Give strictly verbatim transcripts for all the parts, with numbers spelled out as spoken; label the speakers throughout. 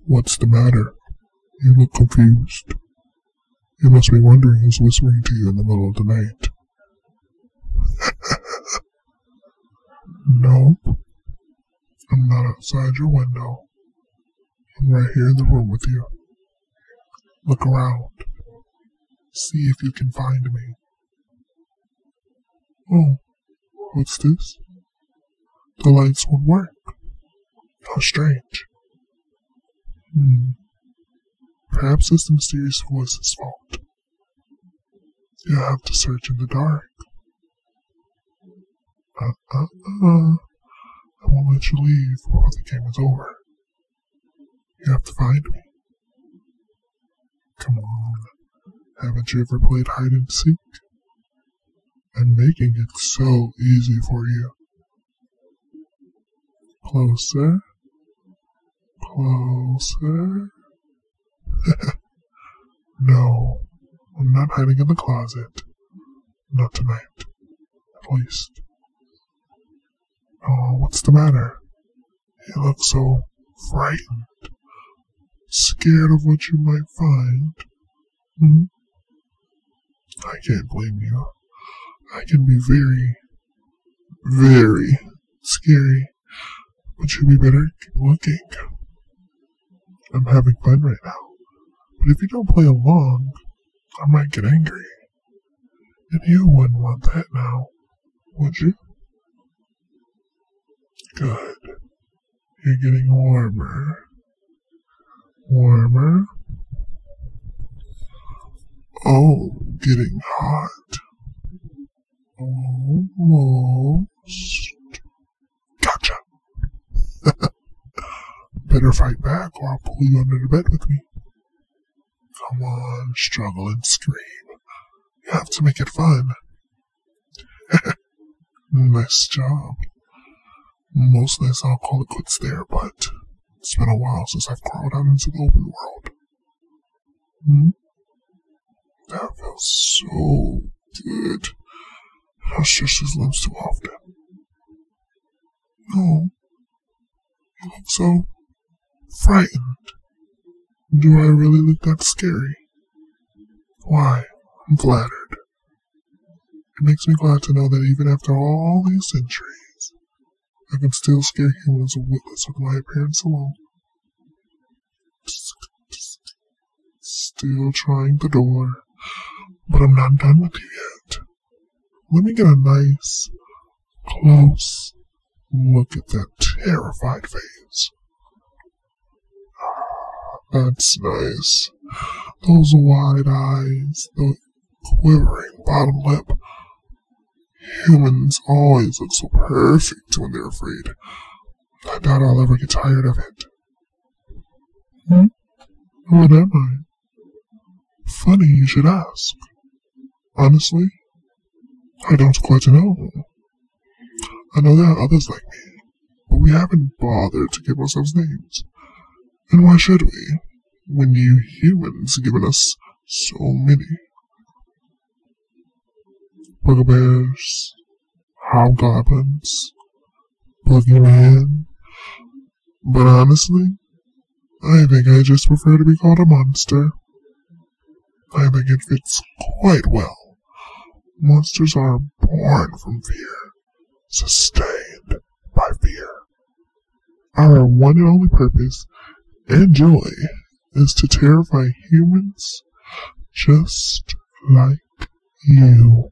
Speaker 1: What's the matter? You look confused. You must be wondering who's whispering to you in the middle of the night. Nope. I'm not outside your window. I'm right here in the room with you. Look around. See if you can find me. Oh, what's this? The lights won't work. How strange. Hmm. Perhaps it's the mysterious voice's fault. You'll have to search in the dark. Uh-uh-uh. I won't let you leave before the game is over. You have to find me. Come on. Haven't you ever played hide and seek? I'm making it so easy for you. Closer. Closer. No, I'm not hiding in the closet. Not tonight, at least. Oh, what's the matter? You look so frightened. Scared of what you might find. Hmm? I can't blame you. I can be very, very scary. But you'd be better looking. I'm having fun right now. But if you don't play along, I might get angry. And you wouldn't want that now, would you? Good. You're getting warmer. Warmer. Oh, getting hot. Almost. Gotcha. Better fight back or I'll pull you under the bed with me. Come on, struggle and scream. You have to make it fun. Nice job. Most nights I'll call it quits there, but it's been a while since I've crawled out into the open world. Hmm? That feels so good. I stretch his limbs too often. No. You look so frightened. Do I really look that scary? Why, I'm flattered. It makes me glad to know that even after all these centuries, I can still scare humans witless with my appearance alone. Still trying the door, but I'm not done with you yet. Let me get a nice, close look at that terrified face. That's nice. Those wide eyes, the quivering bottom lip. Humans always look so perfect when they're afraid. I doubt I'll ever get tired of it. Hmm? What am I? Funny you should ask. Honestly, I don't quite know. I know there are others like me, but we haven't bothered to give ourselves names. And why should we, when you humans have given us so many? Bugbears, hobgoblins, boogeyman. But honestly, I think I just prefer to be called a monster. I think it fits quite well. Monsters are born from fear, sustained by fear. Our one and only purpose and joy is to terrify humans just like you.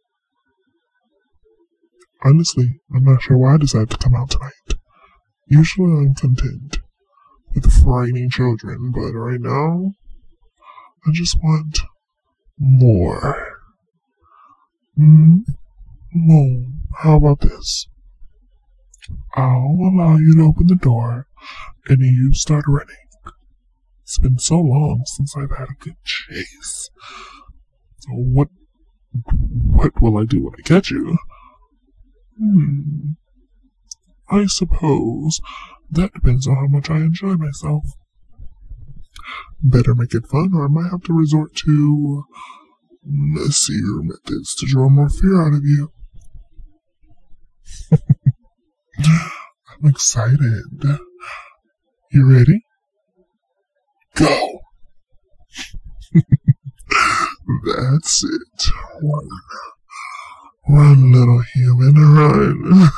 Speaker 1: Honestly, I'm not sure why I decided to come out tonight. Usually I'm content with frightening children, but right now, I just want more. Mm, more. How about this? I'll allow you to open the door and you start running. It's been so long since I've had a good chase. What, what will I do when I catch you? Hmm. I suppose that depends on how much I enjoy myself. Better make it fun or I might have to resort to messier methods to draw more fear out of you. I'm excited. You ready? go. That's it. Run. Run, little human, run.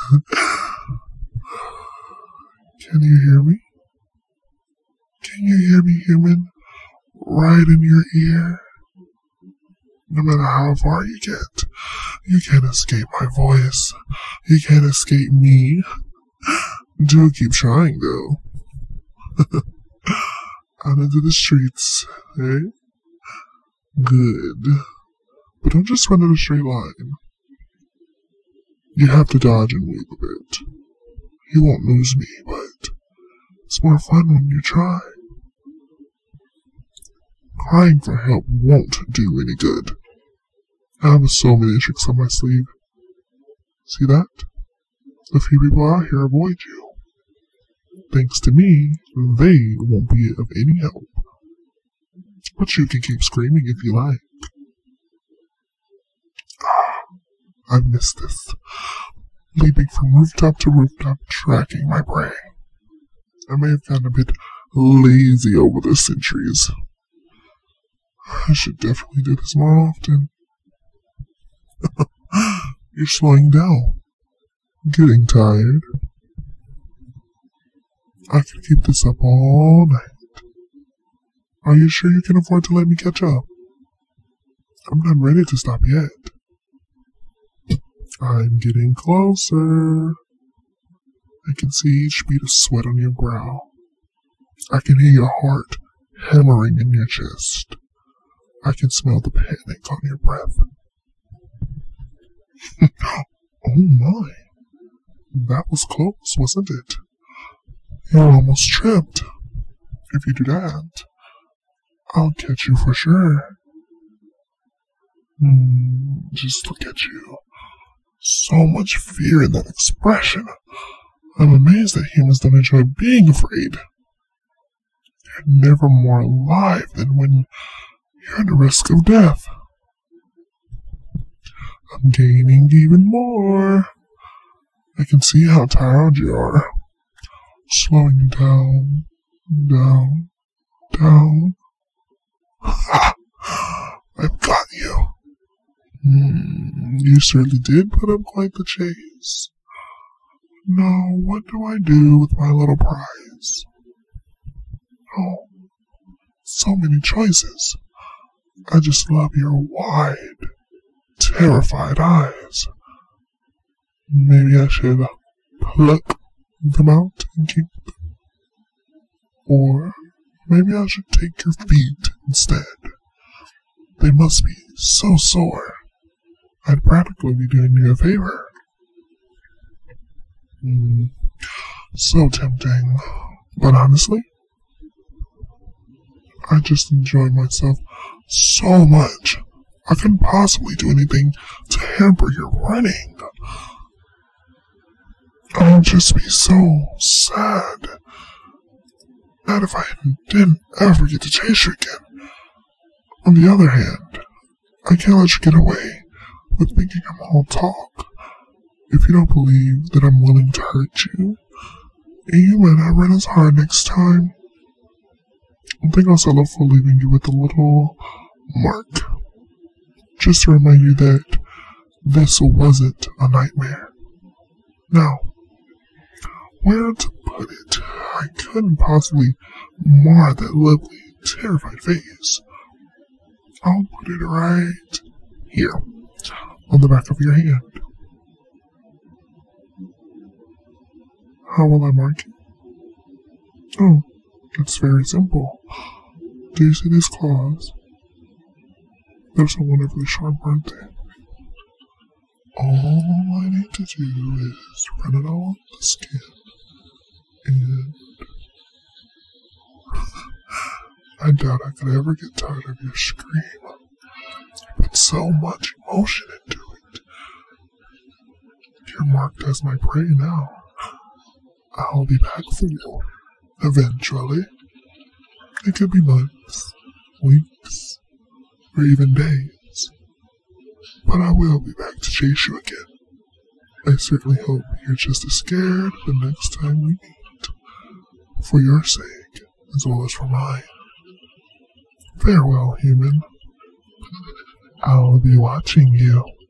Speaker 1: Can you hear me? Can you hear me, human? Right in your ear? No matter how far you get, you can't escape my voice. You can't escape me. Do keep trying, though. Out into the streets, eh? Good. But don't just run in a straight line. You have to dodge and weave a bit. You won't lose me, but it's more fun when you try. Crying for help won't do any good. I have so many tricks on my sleeve. See that? The few people out here avoid you. Thanks to me, they won't be of any help. But you can keep screaming if you like. Ah, I've missed this. Leaping from rooftop to rooftop, tracking my prey. I may have gotten a bit lazy over the centuries. I should definitely do this more often. You're slowing down. Getting tired. I could keep this up all night. Are you sure you can afford to let me catch up? I'm not ready to stop yet. I'm getting closer. I can see each bead of sweat on your brow. I can hear your heart hammering in your chest. I can smell the panic on your breath. Oh my. That was close, wasn't it? You almost tripped. If you do that, I'll catch you for sure. Mm, just look at you. So much fear in that expression. I'm amazed that humans don't enjoy being afraid. You're never more alive than when you're at the risk of death. I'm gaining even more. I can see how tired you are. Slowing down, down, down. I've got you. Hmm, you certainly did put up quite the chase. Now, what do I do with my little prize? Oh, so many choices. I just love your wide, terrified eyes. Maybe I should pluck them out and keep them. Or maybe I should take your feet instead. They must be so sore. I'd practically be doing you a favor. Mm, so tempting. But honestly, I just enjoy myself so much. I couldn't possibly do anything to hamper your running. I would just be so sad that if I didn't ever get to chase you again. On the other hand, I can't let you get away with thinking I'm all talk. If you don't believe that I'm willing to hurt you, and you might not run as hard next time, I think I'll settle for leaving you with a little mark. Just to remind you that this wasn't a nightmare. Now, where to put it? I couldn't possibly mar that lovely, terrified face. I'll put it right here, on the back of your hand. How will I mark it? Oh, it's very simple. Do you see these claws? There's a wonderfully sharp mark there. All I need to do is run it along the skin, and I doubt I could ever get tired of your scream. You put so much emotion into it. You're marked as my prey now. I'll be back for you, eventually. It could be months, weeks, or even days. But I will be back to chase you again. I certainly hope you're just as scared the next time we meet. For your sake, as well as for mine. Farewell, human. I'll be watching you.